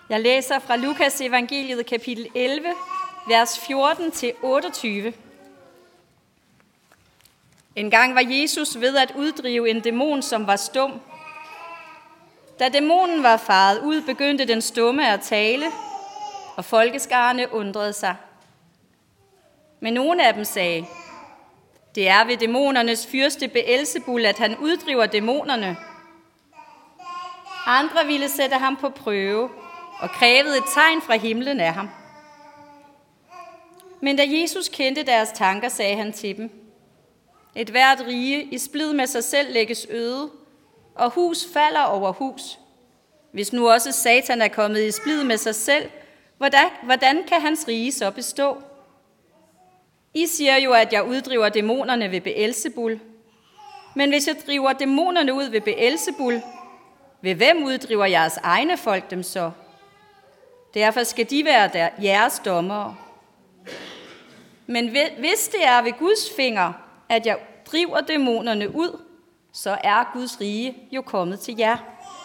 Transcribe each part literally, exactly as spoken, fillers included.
Jeg læser fra Lukas evangeliet kapitel elleve, vers fjorten til otteogtyve. En gang var Jesus ved at uddrive en dæmon, som var stum. Da dæmonen var faret ud, begyndte den stumme at tale, og folkeskarne undrede sig. Men nogle af dem sagde, det er ved dæmonernes fyrste Beelzebul, at han uddriver dæmonerne. Andre ville sætte ham på prøve og krævede et tegn fra himlen af ham. Men da Jesus kendte deres tanker, sagde han til dem, et hvert rige i splid med sig selv lægges øde, og hus falder over hus. Hvis nu også Satan er kommet i splid med sig selv, hvordan, hvordan kan hans rige så bestå? I siger jo, at jeg uddriver dæmonerne ved Beelzebul. Men hvis jeg driver dæmonerne ud ved Beelzebul, ved hvem uddriver jeres egne folk dem så? Derfor skal de være der, jeres dommere. Men hvis det er ved Guds finger, at jeg driver dæmonerne ud, så er Guds rige jo kommet til jer.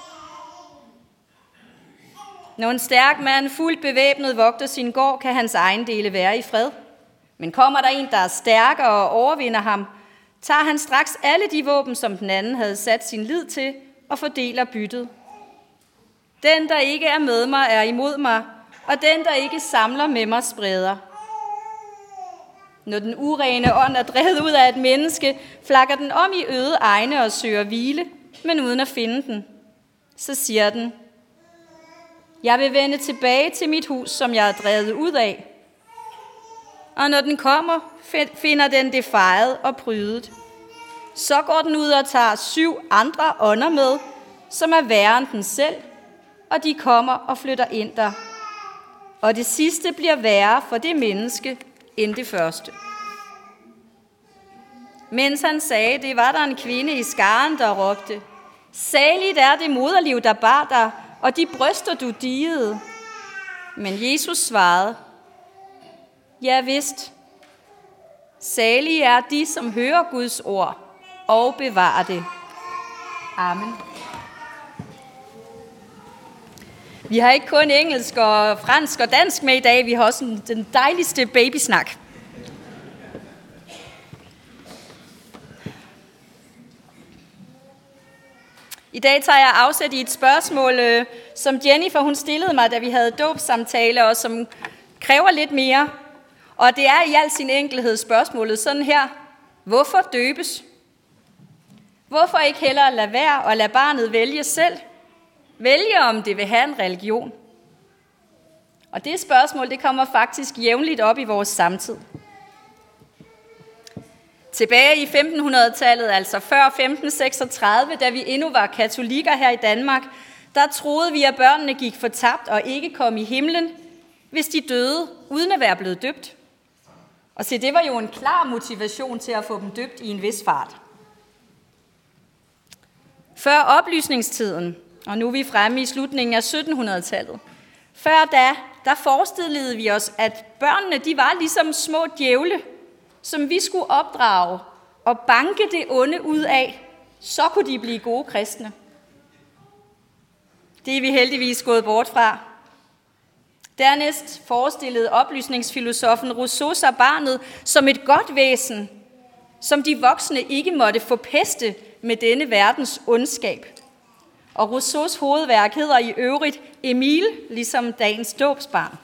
Når en stærk mand fuldt bevæbnet vogter sin gård, kan hans ejendele være i fred. Men kommer der en, der er stærkere og overvinder ham, tager han straks alle de våben, som den anden havde sat sin lid til, og fordeler byttet. Den, der ikke er med mig, er imod mig, og den, der ikke samler med mig, spreder. Når den urene ånd er drevet ud af et menneske, flakker den om i øde egne og søger hvile, men uden at finde den. Så siger den, jeg vil vende tilbage til mit hus, som jeg er drevet ud af. Og når den kommer, finder den det fejet og prydet. Så går den ud og tager syv andre ånder med, som er værre end den selv, og de kommer og flytter ind der. Og det sidste bliver værre for det menneske end det første. Mens han sagde det, var der en kvinde i skaren, der råbte, saligt er det moderliv, der bar dig, og de bryster, du digede. Men Jesus svarede, ja vist, salige er de, som hører Guds ord og bevarer det. Amen. Vi har ikke kun engelsk og fransk og dansk med i dag, vi har også den dejligste babysnak. I dag tager jeg afsæt i et spørgsmål, som Jennifer hun stillede mig, da vi havde dåbssamtale, og som kræver lidt mere. Og det er i al sin enkelhed spørgsmålet sådan her. Hvorfor døbes? Hvorfor ikke hellere lade være og lade barnet vælge selv? Vælge, om det vil have en religion. Og det spørgsmål, det kommer faktisk jævnligt op i vores samtid. Tilbage i femtenhundredetallet, altså før femten seksogtredive, da vi endnu var katolikker her i Danmark, der troede vi, at børnene gik fortabt og ikke kom i himlen, hvis de døde, uden at være blevet døbt. Og se, det var jo en klar motivation til at få dem døbt i en vis fart. Før oplysningstiden, og nu er vi fremme i slutningen af syttenhundredetallet, før da, der forestillede vi os, at børnene de var ligesom små djævle, som vi skulle opdrage og banke det onde ud af, så kunne de blive gode kristne. Det er vi heldigvis gået bort fra. Dernæst forestillede oplysningsfilosofen Rousseau sig barnet som et godt væsen, som de voksne ikke måtte forpeste med denne verdens ondskab. Og Rousseaus hovedværk hedder i øvrigt Emile, ligesom dagens dåbsbarn.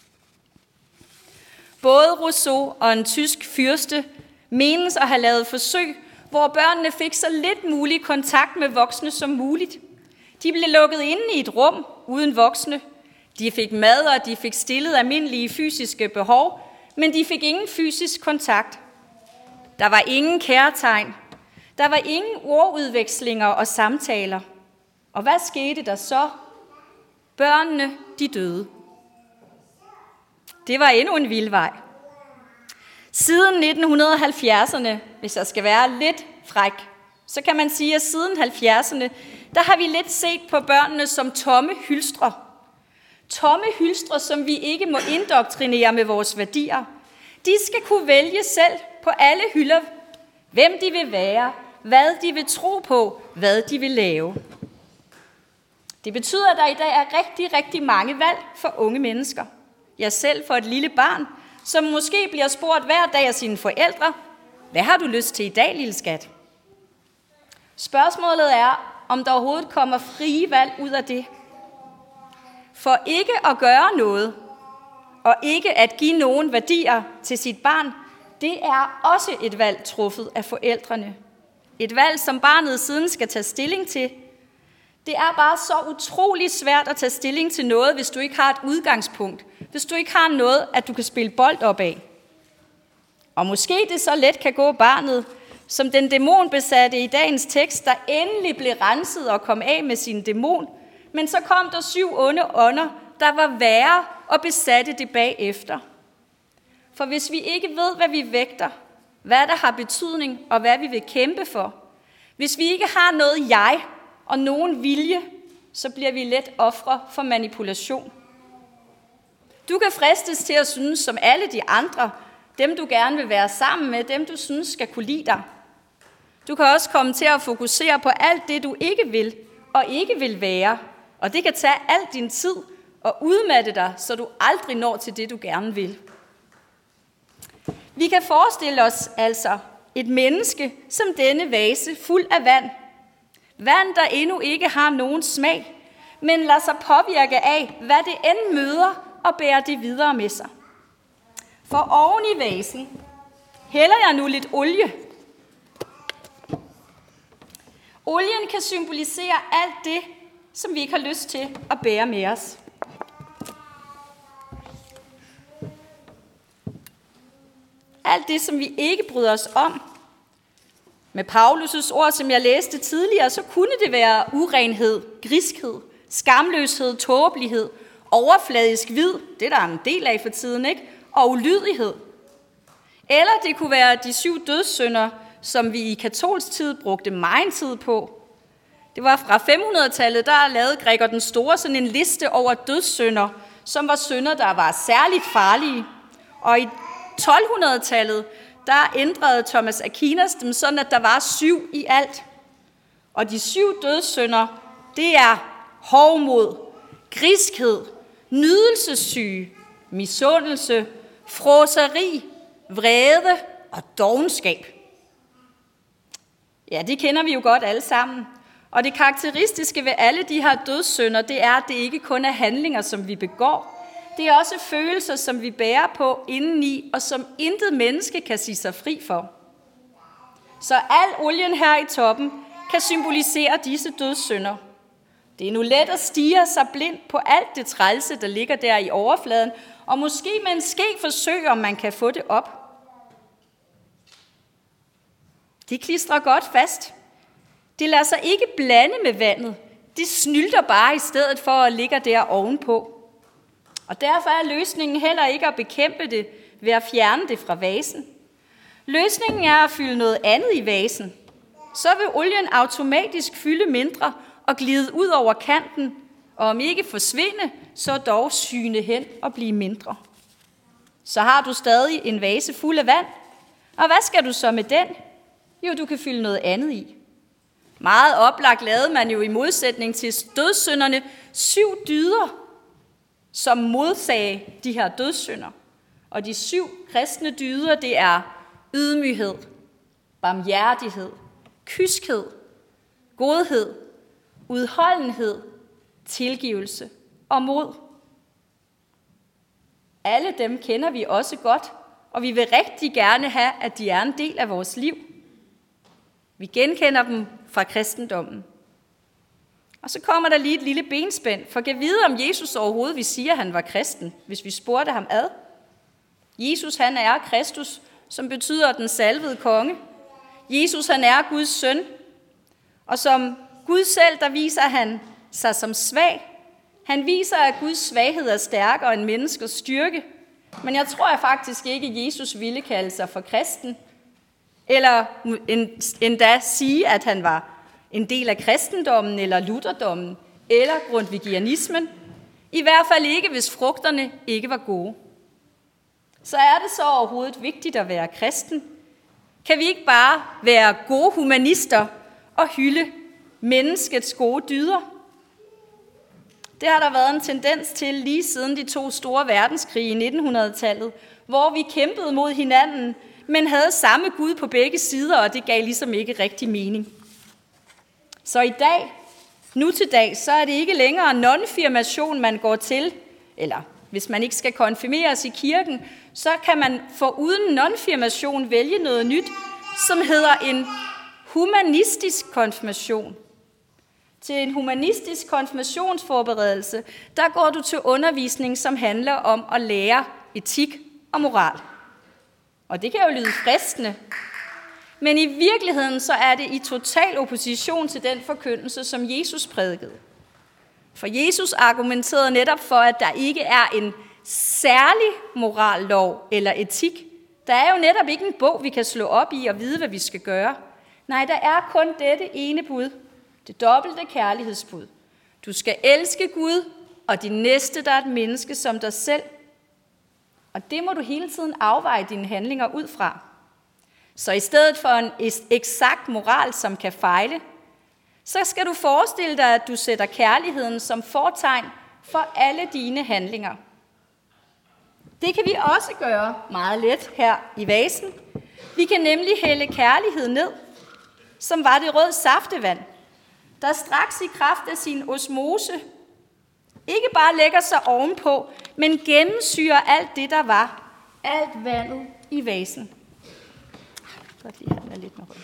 Både Rousseau og en tysk fyrste menes at have lavet forsøg, hvor børnene fik så lidt mulig kontakt med voksne som muligt. De blev lukket inde i et rum uden voksne. De fik mad, og de fik stillet almindelige fysiske behov, men de fik ingen fysisk kontakt. Der var ingen kærtegn. Der var ingen ordudvekslinger og samtaler. Og hvad skete der så? Børnene, de døde. Det var endnu en vild vej. Siden nitten halvfjerdserne, hvis jeg skal være lidt fræk, så kan man sige, at siden halvfjerdserne, der har vi lidt set på børnene som tomme hylstre. Tomme hylstre, som vi ikke må indoktrinere med vores værdier. De skal kunne vælge selv på alle hylder, hvem de vil være, hvad de vil tro på, hvad de vil lave. Det betyder, at der i dag er rigtig, rigtig mange valg for unge mennesker. Ja, selv for et lille barn, som måske bliver spurgt hver dag af sine forældre, hvad har du lyst til i dag, lille skat? Spørgsmålet er, om der overhovedet kommer frie valg ud af det. For ikke at gøre noget, og ikke at give nogen værdier til sit barn, det er også et valg truffet af forældrene. Et valg, som barnet siden skal tage stilling til. Det er bare så utrolig svært at tage stilling til noget, hvis du ikke har et udgangspunkt. Hvis du ikke har noget, at du kan spille bold op af. Og måske det så let kan gå barnet, som den dæmonbesatte i dagens tekst, der endelig blev renset og kom af med sin dæmon. Men så kom der syv onde ånder, der var værre og besatte det bagefter. For hvis vi ikke ved, hvad vi vægter, hvad der har betydning og hvad vi vil kæmpe for, hvis vi ikke har noget jeg og nogen vilje, så bliver vi let ofre for manipulation. Du kan fristes til at synes som alle de andre, dem du gerne vil være sammen med, dem du synes skal kunne lide dig. Du kan også komme til at fokusere på alt det, du ikke vil og ikke vil være, og det kan tage al din tid og udmatte dig, så du aldrig når til det, du gerne vil. Vi kan forestille os altså et menneske som denne vase fuld af vand. Vand, der endnu ikke har nogen smag, men lader sig påvirke af, hvad det end møder og bærer det videre med sig. For oven i vasen hælder jeg nu lidt olie. Olien kan symbolisere alt det, som vi ikke har lyst til at bære med os. Alt det, som vi ikke bryder os om. Med Paulus' ord, som jeg læste tidligere, så kunne det være urenhed, griskhed, skamløshed, tåbelighed, overfladisk vid, det der er en del af for tiden, ikke? Og ulydighed. Eller det kunne være de syv dødssynder, som vi i katolsk tid brugte meget tid på. Det var fra fem hundrede-tallet, der lavede Gregor den Store sådan en liste over dødssynder, som var synder, der var særligt farlige. Og i tolv hundrede-tallet, der ændrede Thomas Aquinas dem sådan, at der var syv i alt. Og de syv dødssynder, det er hovmod, griskhed, nydelsessyge, misundelse, fråseri, vrede og dovenskab. Ja, det kender vi jo godt alle sammen. Og det karakteristiske ved alle de her dødssynder, det er, at det ikke kun er handlinger, som vi begår. Det er også følelser, som vi bærer på indeni, og som intet menneske kan sige sig fri for. Så al olien her i toppen kan symbolisere disse dødssynder. Det er nu let at stirre sig blind på alt det trælse, der ligger der i overfladen, og måske med en ske forsøge, om man kan få det op. De klistrer godt fast. Det lader sig ikke blande med vandet. De snylter bare i stedet for at ligge der ovenpå. Og derfor er løsningen heller ikke at bekæmpe det ved at fjerne det fra vasen. Løsningen er at fylde noget andet i vasen. Så vil olien automatisk fylde mindre og glide ud over kanten, og om ikke forsvinde, så dog syne hen og blive mindre. Så har du stadig en vase fuld af vand, og hvad skal du så med den? Jo, du kan fylde noget andet i. Meget oplagt lavede man jo i modsætning til dødssynderne syv dyder, som modsagde de her dødssynder. Og de syv kristne dyder, det er ydmyghed, barmhjertighed, kyskhed, godhed, udholdenhed, tilgivelse og mod. Alle dem kender vi også godt, og vi vil rigtig gerne have, at de er en del af vores liv. Vi genkender dem fra kristendommen. Og så kommer der lige et lille benspænd, for kan vide, om Jesus overhovedet vil sige, at han var kristen, hvis vi spurgte ham ad. Jesus, han er Kristus, som betyder den salvede konge. Jesus, han er Guds søn, og som Gud selv, der viser han sig som svag. Han viser, at Guds svaghed er stærkere end menneskers styrke. Men jeg tror jeg faktisk ikke, at Jesus ville kalde sig for kristen, eller endda sige, at han var en del af kristendommen eller lutherdommen eller grundtvigianismen. I hvert fald ikke, hvis frugterne ikke var gode. Så er det så overhovedet vigtigt at være kristen? Kan vi ikke bare være gode humanister og hylde menneskets gode dyder? Det har der været en tendens til lige siden de to store verdenskrige i nitten hundrede-tallet, hvor vi kæmpede mod hinanden, men havde samme Gud på begge sider, og det gav ligesom ikke rigtig mening. Så i dag, nu til dag, så er det ikke længere nonfirmation, man går til, eller hvis man ikke skal konfirmeres i kirken, så kan man for uden nonfirmation vælge noget nyt, som hedder en humanistisk konfirmation. Til en humanistisk konfirmationsforberedelse, der går du til undervisning, som handler om at lære etik og moral. Og det kan jo lyde fristende, men i virkeligheden så er det i total opposition til den forkyndelse, som Jesus prædikede. For Jesus argumenterede netop for, at der ikke er en særlig morallov eller etik. Der er jo netop ikke en bog, vi kan slå op i og vide, hvad vi skal gøre. Nej, der er kun dette ene bud. Det dobbelte kærlighedsbud. Du skal elske Gud og din næste, der er et menneske som dig selv. Og det må du hele tiden afveje dine handlinger ud fra. Så i stedet for en eksakt moral, som kan fejle, så skal du forestille dig, at du sætter kærligheden som fortegn for alle dine handlinger. Det kan vi også gøre meget let her i vasen. Vi kan nemlig hælde kærlighed ned, som var det rød saftevand, der straks i kraft af sin osmose ikke bare lægger sig ovenpå, men gennemsyrer alt det, der var, alt vandet i vasen. Godt lige have lidt med rød.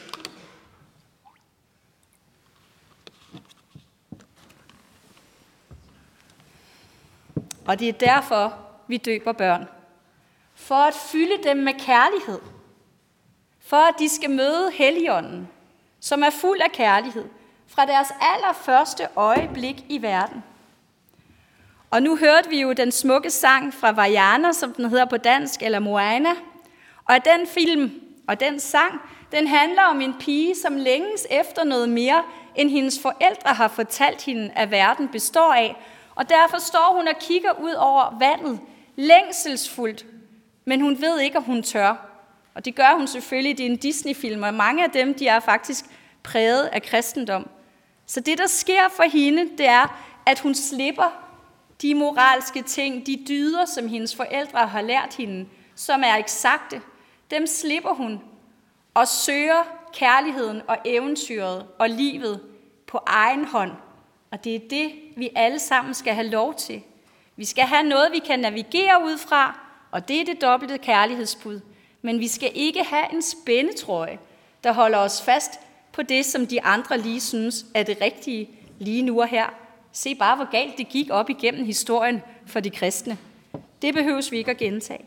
Og det er derfor, vi døber børn. For at fylde dem med kærlighed. For at de skal møde Helligånden, som er fuld af kærlighed, fra deres allerførste øjeblik i verden. Og nu hørte vi jo den smukke sang fra Vajana, som den hedder på dansk, eller Moana. Og den film og den sang, den handler om en pige, som længes efter noget mere, end hendes forældre har fortalt hende, at verden består af. Og derfor står hun og kigger ud over vandet, længselsfuldt, men hun ved ikke, om hun tør. Og det gør hun selvfølgelig, det er en Disney-film, og mange af dem, de er faktisk præget af kristendom. Så det, der sker for hende, det er, at hun slipper de moralske ting, de dyder, som hendes forældre har lært hende, som er eksakte. Dem slipper hun og søger kærligheden og eventyret og livet på egen hånd. Og det er det, vi alle sammen skal have lov til. Vi skal have noget, vi kan navigere ud fra, og det er det dobbelte kærlighedsbud. Men vi skal ikke have en spændetrøje, der holder os fast på det, som de andre lige synes er det rigtige lige nu og her. Se bare, hvor galt det gik op igennem historien for de kristne. Det behøves vi ikke at gentage.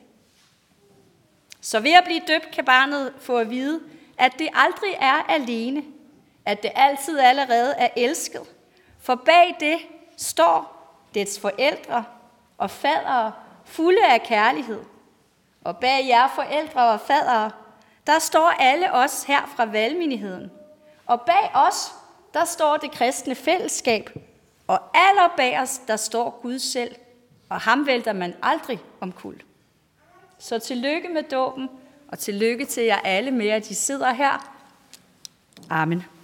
Så ved at blive døbt, kan barnet få at vide, at det aldrig er alene, at det altid allerede er elsket. For bag det står dets forældre og fadere fulde af kærlighed. Og bag jer forældre og fadere, der står alle os her fra valgmenigheden. Og bag os, der står det kristne fællesskab. Og aller bag os, der står Gud selv. Og ham vælter man aldrig omkuld. Så tillykke med dåben, og tillykke til jer alle med, at I sidder her. Amen.